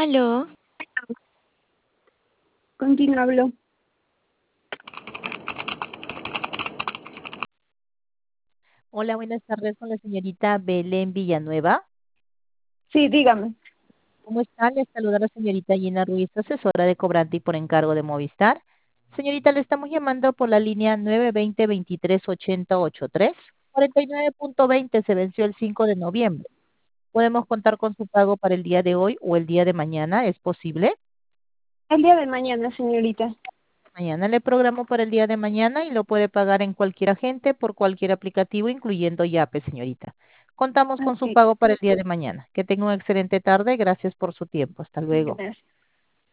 Aló, ¿Con quién hablo? Hola, buenas tardes con la señorita Belén Villanueva. Sí, dígame. ¿Cómo está? Le saluda la señorita Gina Ruiz, asesora de cobrante y por encargo de Movistar. Señorita, le estamos llamando por la línea 920-238083. 49.20 se venció el 5 de noviembre. ¿Podemos contar con su pago para el día de hoy o el día de mañana? ¿Es posible? El día de mañana, señorita. Mañana le programo para el día de mañana y lo puede pagar en cualquier agente por cualquier aplicativo, incluyendo Yape, señorita. Contamos con su Ok, pago para el día de mañana. Que tenga una excelente tarde. Gracias por su tiempo. Hasta luego. gracias.